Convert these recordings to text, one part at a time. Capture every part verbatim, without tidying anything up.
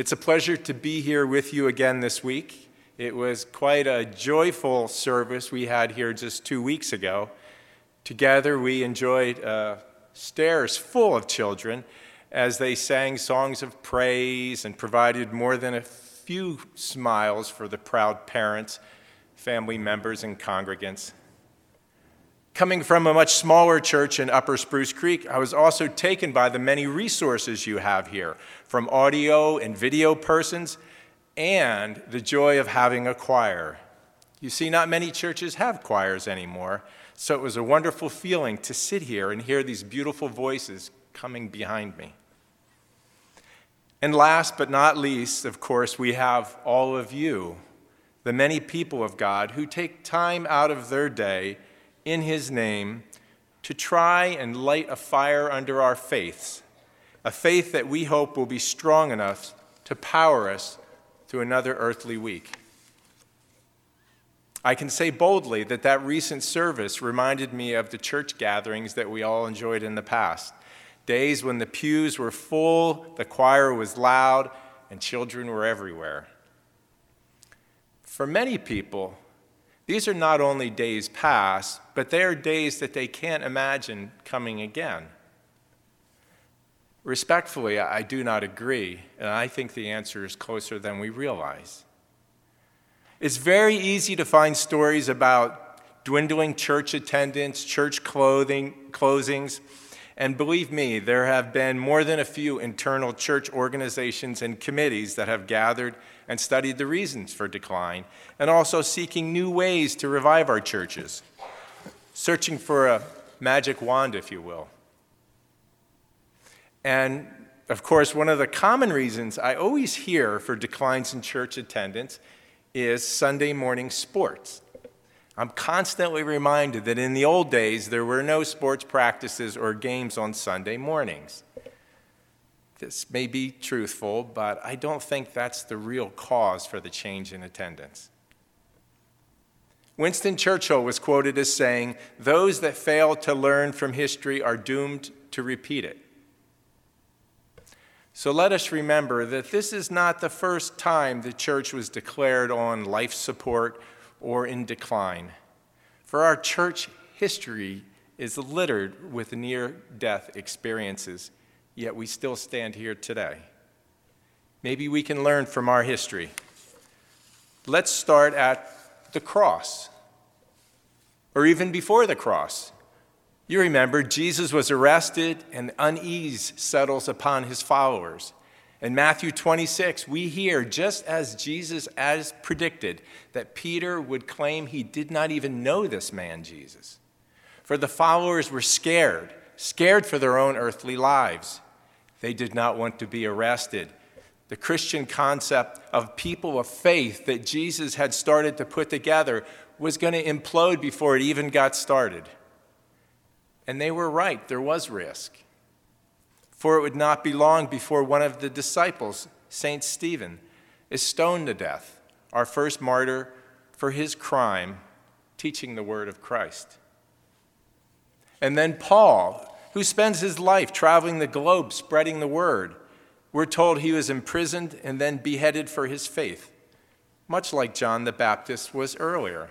It's a pleasure to be here with you again this week. It was quite a joyful service we had here just two weeks ago. Together we enjoyed uh, stairs full of children as they sang songs of praise and provided more than a few smiles for the proud parents, family members, and congregants. Coming from a much smaller church in Upper Spruce Creek, I was also taken by the many resources you have here, from audio and video persons, and the joy of having a choir. You see, not many churches have choirs anymore, so it was a wonderful feeling to sit here and hear these beautiful voices coming behind me. And last but not least, of course, we have all of you, the many people of God who take time out of their day in His name to try and light a fire under our faiths, a faith that we hope will be strong enough to power us through another earthly week. I can say boldly that that recent service reminded me of the church gatherings that we all enjoyed in the past, days when the pews were full, the choir was loud, and children were everywhere. For many people, these are not only days past, but they are days that they can't imagine coming again. Respectfully, I do not agree, and I think the answer is closer than we realize. It's very easy to find stories about dwindling church attendance, church clothing, closings, and believe me, there have been more than a few internal church organizations and committees that have gathered and studied the reasons for decline, and also seeking new ways to revive our churches, searching for a magic wand, if you will. And of course, one of the common reasons I always hear for declines in church attendance is Sunday morning sports. I'm constantly reminded that in the old days, there were no sports practices or games on Sunday mornings. This may be truthful, but I don't think that's the real cause for the change in attendance. Winston Churchill was quoted as saying, "Those that fail to learn from history are doomed to repeat it." So let us remember that this is not the first time the church was declared on life support or in decline. For our church history is littered with near-death experiences, yet we still stand here today. Maybe we can learn from our history. Let's start at the cross, or even before the cross. You remember, Jesus was arrested and unease settles upon his followers. In Matthew twenty-six, we hear, just as Jesus as predicted, that Peter would claim he did not even know this man, Jesus. For the followers were scared, scared for their own earthly lives. They did not want to be arrested. The Christian concept of people of faith that Jesus had started to put together was going to implode before it even got started. And they were right, there was risk. For it would not be long before one of the disciples, Saint Stephen, is stoned to death, our first martyr for his crime, teaching the word of Christ. And then Paul, who spends his life traveling the globe spreading the word, we're told he was imprisoned and then beheaded for his faith, much like John the Baptist was earlier.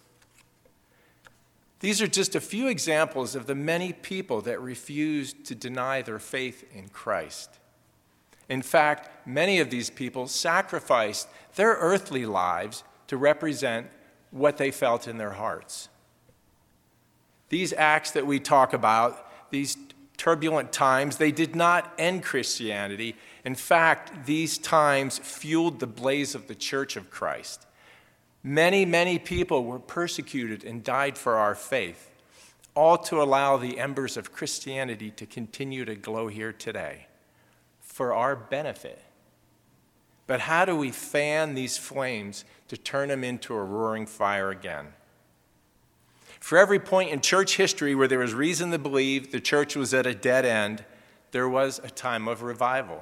These are just a few examples of the many people that refused to deny their faith in Christ. In fact, many of these people sacrificed their earthly lives to represent what they felt in their hearts. These acts that we talk about, these turbulent times, they did not end Christianity. In fact, these times fueled the blaze of the Church of Christ. Many, many people were persecuted and died for our faith, all to allow the embers of Christianity to continue to glow here today, for our benefit. But how do we fan these flames to turn them into a roaring fire again? For every point in church history where there was reason to believe the church was at a dead end, there was a time of revival.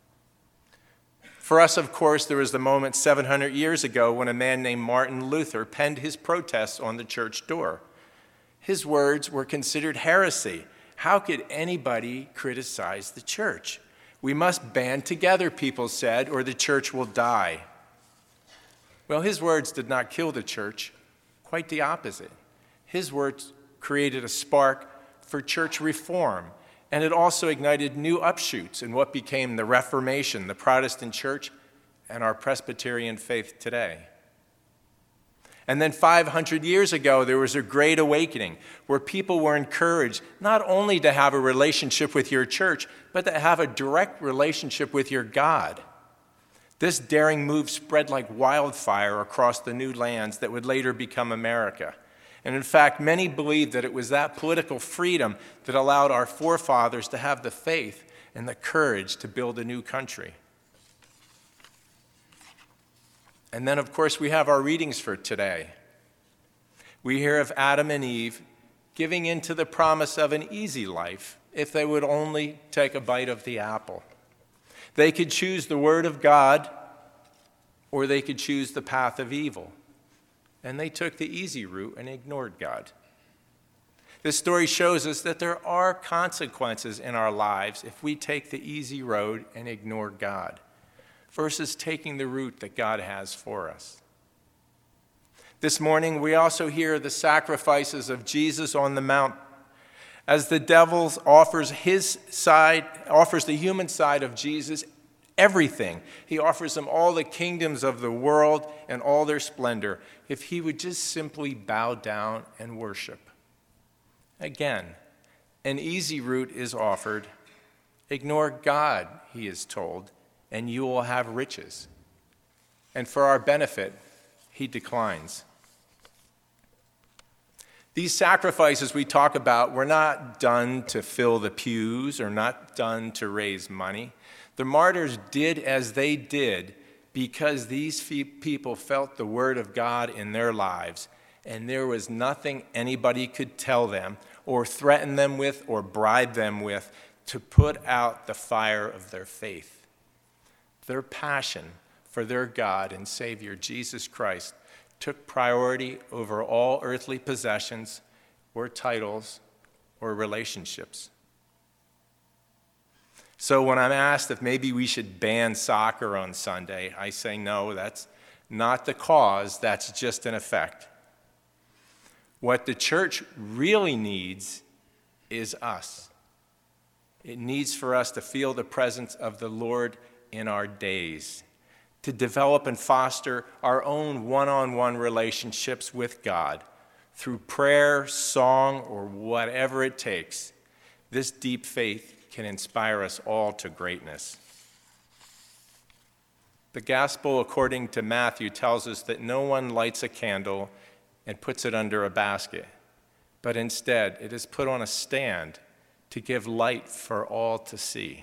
For us, of course, there was the moment seven hundred years ago when a man named Martin Luther penned his protests on the church door. His words were considered heresy. How could anybody criticize the church? We must band together, people said, or the church will die. Well, his words did not kill the church, quite the opposite. His words created a spark for church reform, and it also ignited new upshoots in what became the Reformation, the Protestant church, and our Presbyterian faith today. And then five hundred years ago, there was a great awakening where people were encouraged not only to have a relationship with your church, but to have a direct relationship with your God. This daring move spread like wildfire across the new lands that would later become America. And in fact, many believe that it was that political freedom that allowed our forefathers to have the faith and the courage to build a new country. And then, of course, we have our readings for today. We hear of Adam and Eve giving in to the promise of an easy life if they would only take a bite of the apple. They could choose the word of God, or they could choose the path of evil. And they took the easy route and ignored God. This story shows us that there are consequences in our lives if we take the easy road and ignore God, versus taking the route that God has for us. This morning, we also hear the sacrifices of Jesus on the mount, as the devil offers his side, offers the human side of Jesus everything. He offers them all the kingdoms of the world and all their splendor, if he would just simply bow down and worship. Again, an easy route is offered. Ignore God, he is told, and you will have riches. And for our benefit, he declines. These sacrifices we talk about were not done to fill the pews or not done to raise money. The martyrs did as they did because these people felt the word of God in their lives, and there was nothing anybody could tell them or threaten them with or bribe them with to put out the fire of their faith. Their passion for their God and Savior, Jesus Christ, took priority over all earthly possessions or titles or relationships. So when I'm asked if maybe we should ban soccer on Sunday, I say no, that's not the cause, that's just an effect. What the church really needs is us. It needs for us to feel the presence of the Lord in our days, to develop and foster our own one-on-one relationships with God through prayer, song, or whatever it takes. This deep faith can inspire us all to greatness. The gospel, according to Matthew, tells us that no one lights a candle and puts it under a basket, but instead it is put on a stand to give light for all to see.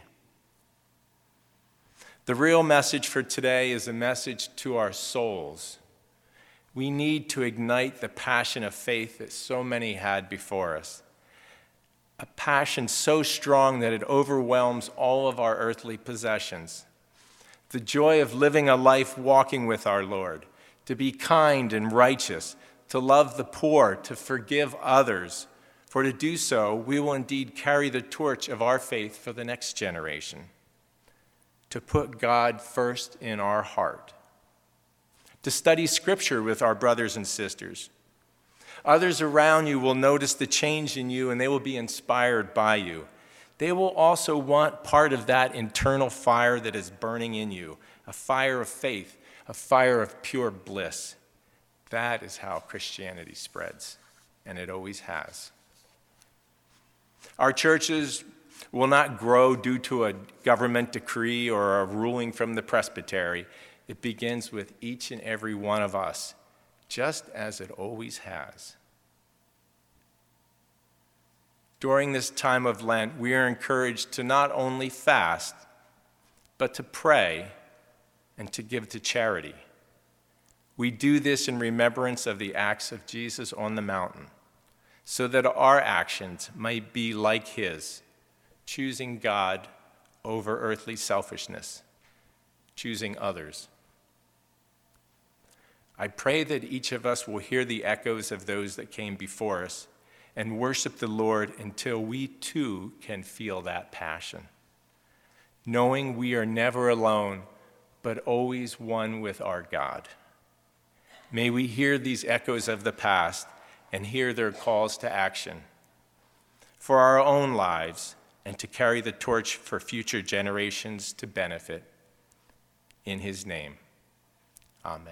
The real message for today is a message to our souls. We need to ignite the passion of faith that so many had before us. A passion so strong that it overwhelms all of our earthly possessions. The joy of living a life walking with our Lord, to be kind and righteous, to love the poor, to forgive others. For to do so, we will indeed carry the torch of our faith for the next generation. To put God first in our heart, to study Scripture with our brothers and sisters. Others around you will notice the change in you, and they will be inspired by you. They will also want part of that internal fire that is burning in you, a fire of faith, a fire of pure bliss. That is how Christianity spreads, and it always has. Our churches will not grow due to a government decree or a ruling from the presbytery. It begins with each and every one of us, just as it always has. During this time of Lent, we are encouraged to not only fast, but to pray and to give to charity. We do this in remembrance of the acts of Jesus on the mountain, so that our actions might be like his, choosing God over earthly selfishness, choosing others. I pray that each of us will hear the echoes of those that came before us and worship the Lord until we too can feel that passion. knowing we are never alone, but always one with our God. May we hear these echoes of the past and hear their calls to action for our own lives and to carry the torch for future generations to benefit. In his name, amen.